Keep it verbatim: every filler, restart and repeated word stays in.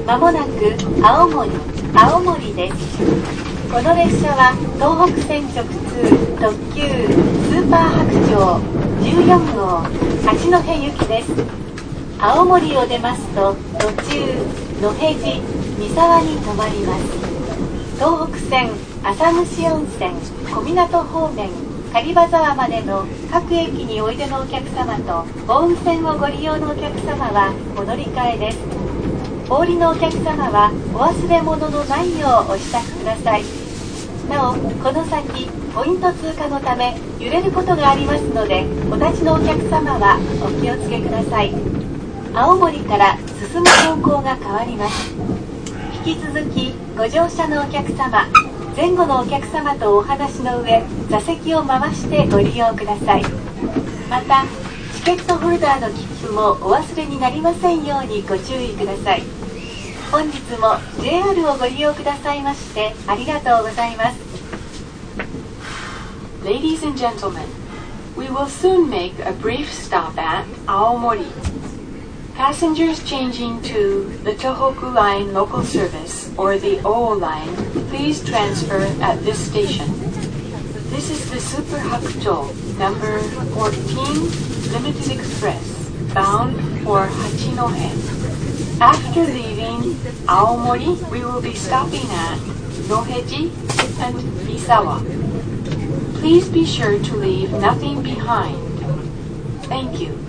まもなく青森、青森です。この列車は東北線直通特急スーパー白鳥じゅうよん号八戸行きです。青森を出ますと途中野辺地、三沢に停まります。東北線浅虫温泉、小湊方面、狩場沢までの各駅においでのお客様と大宇線をご利用のお客様はお乗り換えです。お降りのお客様はお忘れ物のないようお支度ください。なお、この先ポイント通過のため揺れることがありますので、お立ちのお客様はお気をつけください。青森から進む方向が変わります。引き続きご乗車のお客様、前後のお客様とお話の上、座席を回してご利用ください。またチケットホルダーの切符もお忘れになりませんようにご注意ください。本日も ジェイアール をご利用くださいましてありがとうございます。 Ladies and gentlemen, we will soon make a brief stop at Aomori. Passengers changing to the Tohoku Line local service or the O O Line, please transfer at this station. This is the Super Hakucho number fourteen Limited Express, bound for Hachinohe. After leaving Aomori, we will be stopping at Noheji and Misawa. Please be sure to leave nothing behind. Thank you.